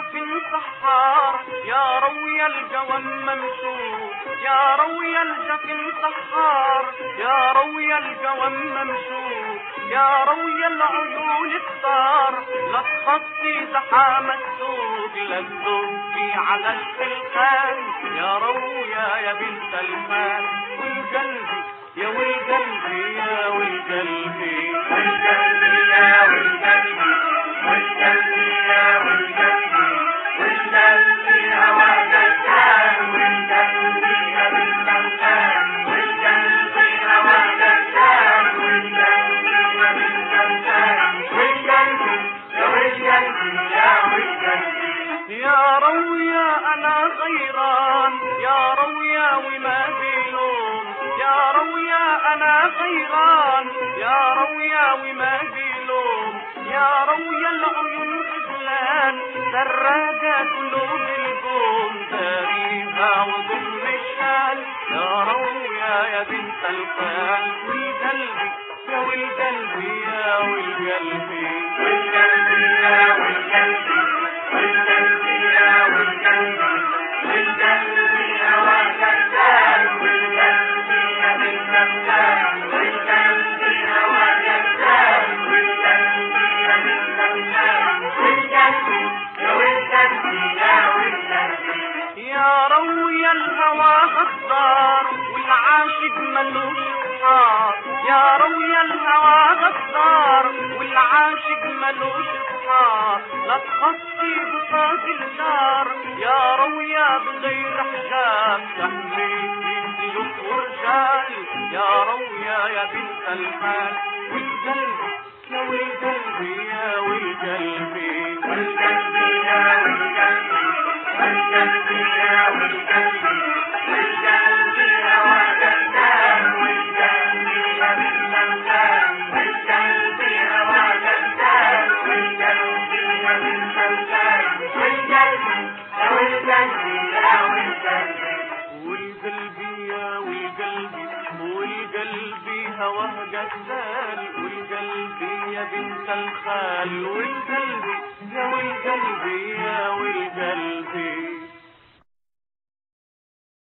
الجفن سحار، يا روي الجوم ممشوق، يا روي الجفن سحار، يا روي الجوم ممشوق، يا روي العيون الثار، لا تخطي زحام السوق، لا تدوبي على الخلخال، يا رويا يا بنت الخال، والقلبي يا والقلبي يا والقلبي، والقلبي يا والقلبي، والقلبي يا والقلبي، والقلبي هوا جسام، والقلبي يا بنت الخال، والقلبي هوا جسام، والقلبي يا بنت الخال، والقلبي يا والقلبي يا والقلبي، يا رويا انا غيران، يا رويا وما بيلوم، يا رويا انا غيران، يا رويا وما بيلوم، يا رويا العيون غزلان، سراجة قلوب القوم، داريها وضم الشال، يا رويا يا بنت الخال، والقلبي يا والقلبي يا والقلبي، والقلبي يا والقلبي، والقلبي يا والقلبي، والقلبي هوا جسام، والقلبي يا بنت الخال، والقلبي هوا جسام، والقلبي يا بنت الخال، والقلبي يا والقلبي يا والقلبي، يا روي الهوى غدار، والعاشق ملوش اصحاب، يا روي الهوى غدار، والعاشق ملوش اصحاب، لا تخطي بساط الدار، يا رويا بغير حجاب، تحميكي سيوف ورجال، يا رويا يا بنت الخال، والقلبي يا والقلبي يا والقلبي، والقلبي يا والقلبي، والقلبي يا والقلبي، والقلبي هوا جسام، والقلبي يا بنت الخال، والقلبي هوا جسام، والقلبي يا بنت الخال، والقلبي يا والقلبي يا والقلبي، والقلبي يا والقلبي، والقلبي هواه جسال، والقلبي يا بنت الخال، والقلبي يا والقلبي يا والقلبي.